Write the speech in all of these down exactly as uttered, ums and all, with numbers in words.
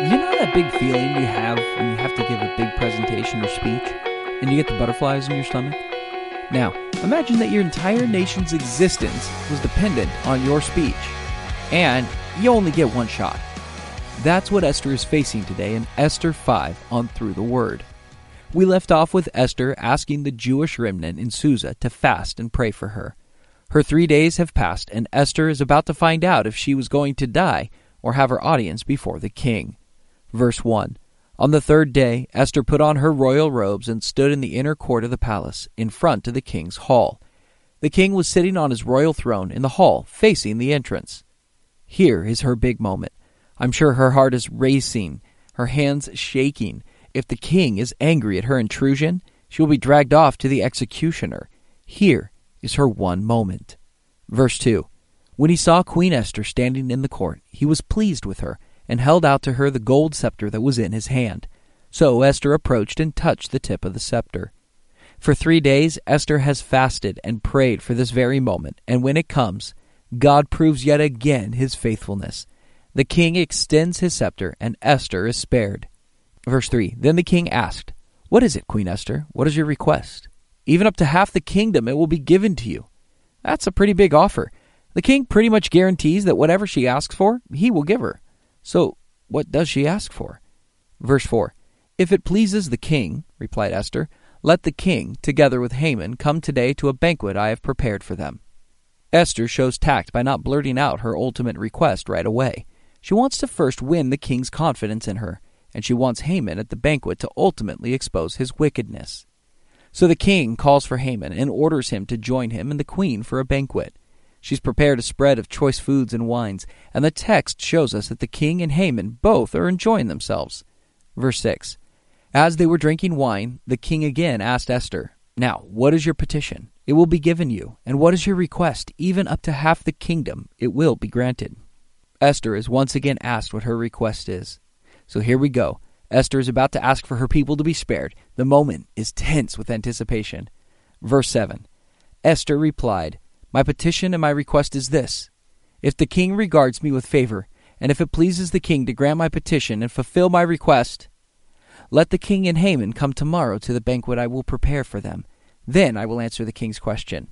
You know that big feeling you have when you have to give a big presentation or speech, and you get the butterflies in your stomach? Now, imagine that your entire nation's existence was dependent on your speech, and you only get one shot. That's what Esther is facing today in Esther five on Through the Word. We left off with Esther asking the Jewish remnant in Susa to fast and pray for her. Her three days have passed, and Esther is about to find out if she was going to die or have her audience before the king. Verse one. On the third day, Esther put on her royal robes and stood in the inner court of the palace, in front of the king's hall. The king was sitting on his royal throne in the hall, facing the entrance. Here is her big moment. I'm sure her heart is racing, her hands shaking. If the king is angry at her intrusion, she will be dragged off to the executioner. Here is her one moment. Verse two. When he saw Queen Esther standing in the court, he was pleased with her, and held out to her the gold scepter that was in his hand. So Esther approached and touched the tip of the scepter. For three days Esther has fasted and prayed for this very moment, and when it comes, God proves yet again his faithfulness. The king extends his scepter, and Esther is spared. Verse three. Then the king asked, "What is it, Queen Esther? What is your request? Even up to half the kingdom it will be given to you." That's a pretty big offer. The king pretty much guarantees that whatever she asks for, he will give her. So, what does she ask for? Verse four. If it pleases the king, replied Esther, let the king, together with Haman, come today to a banquet I have prepared for them. Esther shows tact by not blurting out her ultimate request right away. She wants to first win the king's confidence in her, and she wants Haman at the banquet to ultimately expose his wickedness. So the king calls for Haman and orders him to join him and the queen for a banquet. She's prepared a spread of choice foods and wines, and the text shows us that the king and Haman both are enjoying themselves. Verse six. As they were drinking wine, the king again asked Esther, "Now, what is your petition? It will be given you. And what is your request? Even up to half the kingdom, it will be granted." Esther is once again asked what her request is. So here we go. Esther is about to ask for her people to be spared. The moment is tense with anticipation. Verse seven. Esther replied, "My petition and my request is this. If the king regards me with favor, and if it pleases the king to grant my petition and fulfill my request, let the king and Haman come tomorrow to the banquet I will prepare for them. Then I will answer the king's question."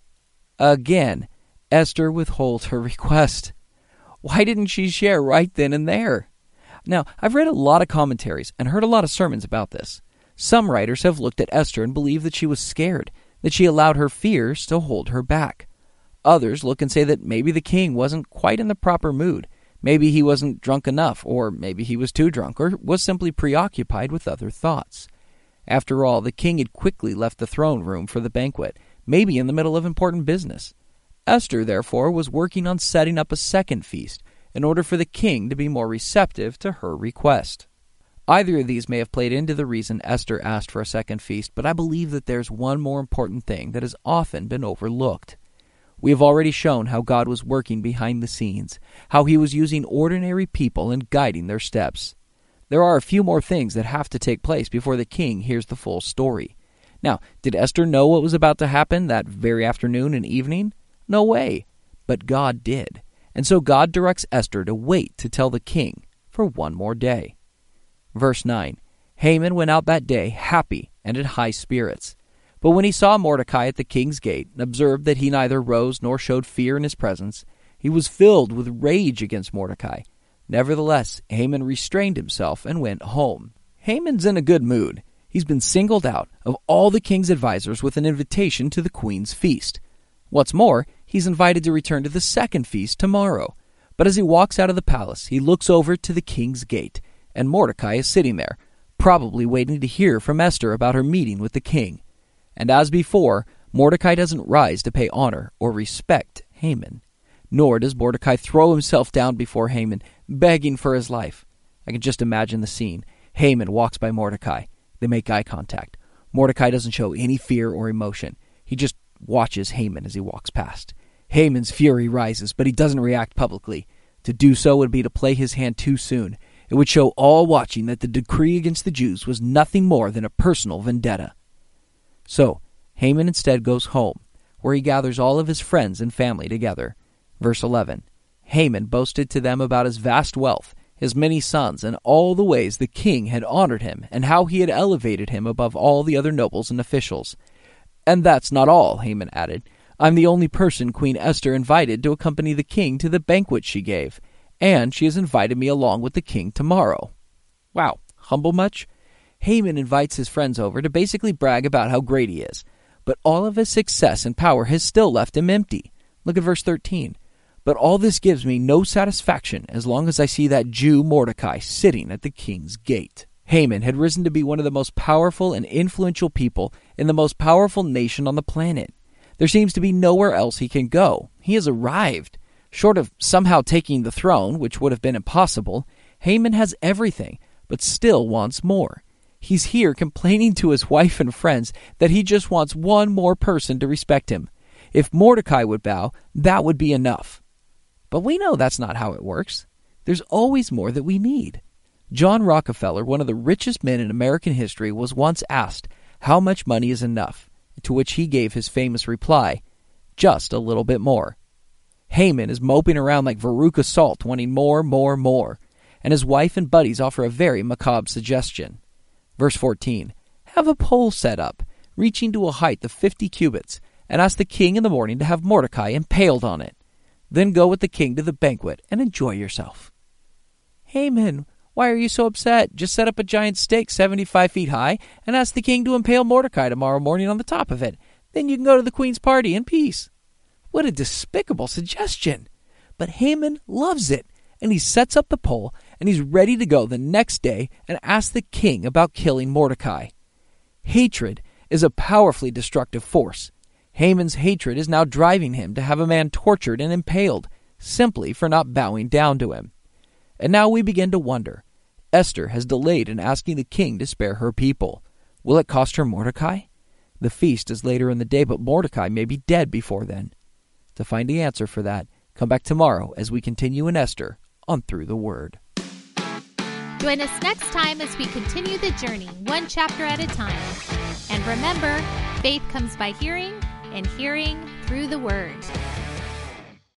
Again, Esther withholds her request. Why didn't she share right then and there? Now, I've read a lot of commentaries and heard a lot of sermons about this. Some writers have looked at Esther and believe that she was scared, that she allowed her fears to hold her back. Others look and say that maybe the king wasn't quite in the proper mood. Maybe he wasn't drunk enough, or maybe he was too drunk, or was simply preoccupied with other thoughts. After all, the king had quickly left the throne room for the banquet, maybe in the middle of important business. Esther, therefore, was working on setting up a second feast in order for the king to be more receptive to her request. Either of these may have played into the reason Esther asked for a second feast, but I believe that there's one more important thing that has often been overlooked. We have already shown how God was working behind the scenes, how he was using ordinary people and guiding their steps. There are a few more things that have to take place before the king hears the full story. Now, did Esther know what was about to happen that very afternoon and evening? No way. But God did. And so God directs Esther to wait to tell the king for one more day. Verse nine. Haman went out that day happy and in high spirits. But when he saw Mordecai at the king's gate and observed that he neither rose nor showed fear in his presence, he was filled with rage against Mordecai. Nevertheless, Haman restrained himself and went home. Haman's in a good mood. He's been singled out of all the king's advisors with an invitation to the queen's feast. What's more, he's invited to return to the second feast tomorrow. But as he walks out of the palace, he looks over to the king's gate, and Mordecai is sitting there, probably waiting to hear from Esther about her meeting with the king. And as before, Mordecai doesn't rise to pay honor or respect Haman. Nor does Mordecai throw himself down before Haman, begging for his life. I can just imagine the scene. Haman walks by Mordecai. They make eye contact. Mordecai doesn't show any fear or emotion. He just watches Haman as he walks past. Haman's fury rises, but he doesn't react publicly. To do so would be to play his hand too soon. It would show all watching that the decree against the Jews was nothing more than a personal vendetta. So, Haman instead goes home, where he gathers all of his friends and family together. Verse eleven. Haman boasted to them about his vast wealth his many sons, and all the ways the king had honored him, and how he had elevated him above all the other nobles and officials. "And that's not all," Haman added. "I'm the only person Queen Esther invited to accompany the king to the banquet she gave, and she has invited me along with the king tomorrow." Wow, humble much? Haman invites his friends over to basically brag about how great he is, but all of his success and power has still left him empty. Look at verse thirteen. "But all this gives me no satisfaction as long as I see that Jew Mordecai sitting at the king's gate." Haman had risen to be one of the most powerful and influential people in the most powerful nation on the planet. There seems to be nowhere else he can go. He has arrived. Short of somehow taking the throne, which would have been impossible, Haman has everything, but still wants more. He's here complaining to his wife and friends that he just wants one more person to respect him. If Mordecai would bow, that would be enough. But we know that's not how it works. There's always more that we need. John Rockefeller, one of the richest men in American history, was once asked how much money is enough, to which he gave his famous reply, "Just a little bit more." Haman is moping around like Veruca Salt, wanting more, more, more, and his wife and buddies offer a very macabre suggestion. Verse fourteen, "Have a pole set up, reaching to a height of fifty cubits, and ask the king in the morning to have Mordecai impaled on it. Then go with the king to the banquet and enjoy yourself." "Haman, why are you so upset? Just set up a giant stake seventy-five feet high and ask the king to impale Mordecai tomorrow morning on the top of it. Then you can go to the queen's party in peace." What a despicable suggestion! But Haman loves it, and he sets up the pole, and he's ready to go the next day and ask the king about killing Mordecai. Hatred is a powerfully destructive force. Haman's hatred is now driving him to have a man tortured and impaled, simply for not bowing down to him. And now we begin to wonder. Esther has delayed in asking the king to spare her people. Will it cost her Mordecai? The feast is later in the day, but Mordecai may be dead before then. To find the answer for that, come back tomorrow as we continue in Esther on Through the Word. Join us next time as we continue the journey, one chapter at a time. And remember, faith comes by hearing, and hearing through the Word.